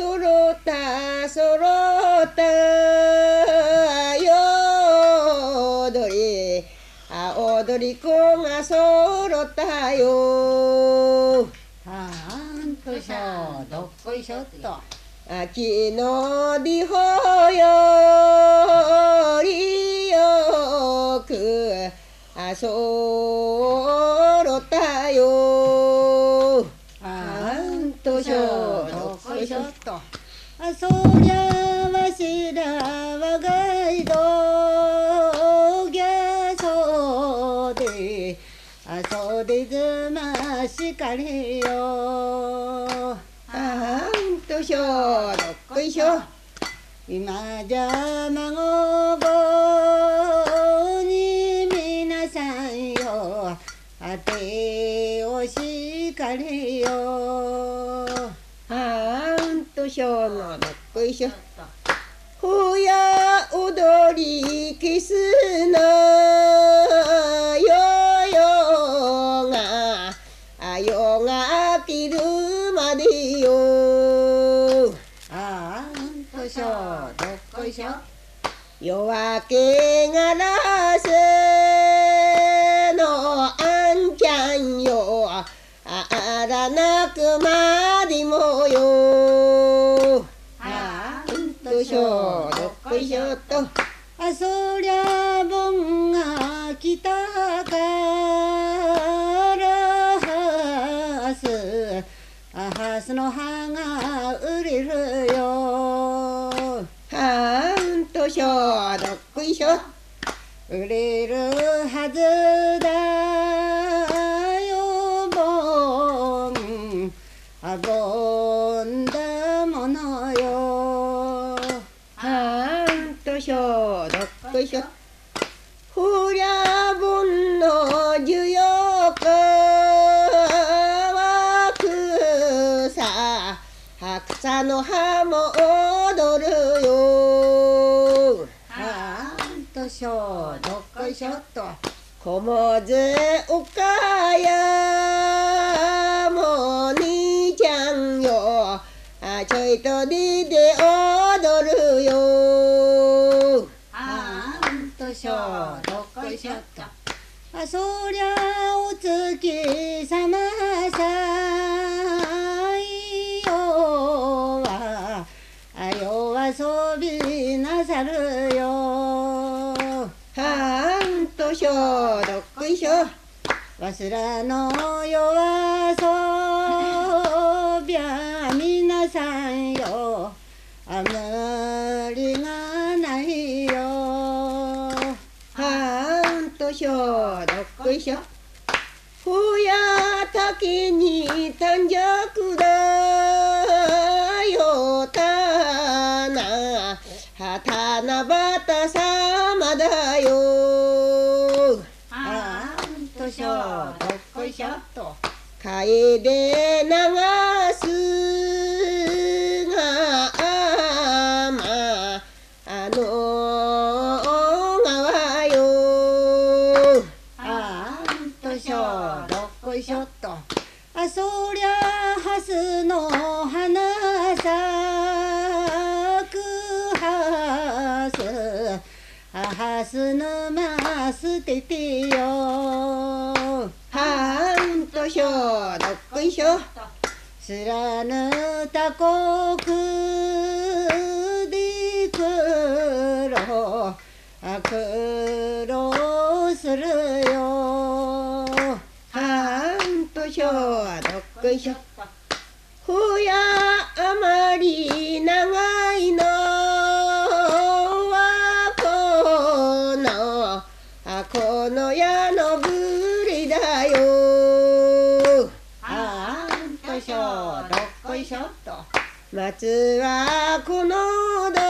揃った揃ったよ踊り踊り子が揃ったよ。 はーんとしょどっこいしょっと。 秋のりほよりよく揃ったよ。 はーんとしょどっこいしょっと。そりゃわしらはがいどぎゃそうでそうでずましかりよ。 としょどっこいしょ。 今じゃ孫ごに皆さんよあてをしかりよ。 としょのどっこいしょ。ほや踊りキスのよよがきるまでよ。 としょどっこいしょ。 夜明けがらせのあんちゃんよあらなくまでもよ。としょどっこいしょと。 そりゃ盆が来たからハスの葉が売れるよ。 としょどっこいしょ。 売れるはずだよ盆だものよ。 としょどっこいしょ。ほりゃ盆の需要かは草の葉も踊るよ。 としょどっこいしょっと。 こもぜおかやもにちゃんよちょいとりで踊るよ。 としょどっこいしょっと。そりゃお月さまさいよは遊びなさるよ。 としょどっこいしょ。 わしらの世はそうびゃ皆さんよ無理がないよ。 としょどっこいしょ。ほや竹に短冊だよ七夕さまだよ。 としょどっこいしょっと。 楓流すが川よ。 としょどっこいしょっと。そりゃハスの花咲くハス沼捨ててよ。 としょどっこいしょ。 知らぬ他国で苦労するよ。 としょどっこいしょ。ほやあまり長いのはこの矢のぶりだよ。 としょどっこいしょっと。 松はこのど